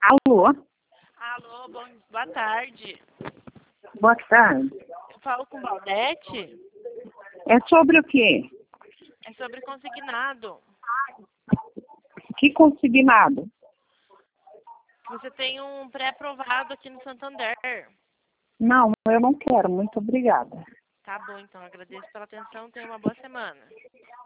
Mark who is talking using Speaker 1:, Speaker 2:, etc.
Speaker 1: Alô?
Speaker 2: Alô, boa tarde.
Speaker 1: Boa tarde.
Speaker 2: Eu falo com Valdete.
Speaker 1: É sobre o quê?
Speaker 2: É sobre consignado.
Speaker 1: Que consignado?
Speaker 2: Você tem um pré-aprovado aqui no Santander.
Speaker 1: Não, eu não quero. Muito obrigada.
Speaker 2: Tá bom, então. Agradeço pela atenção. Tenha uma boa semana.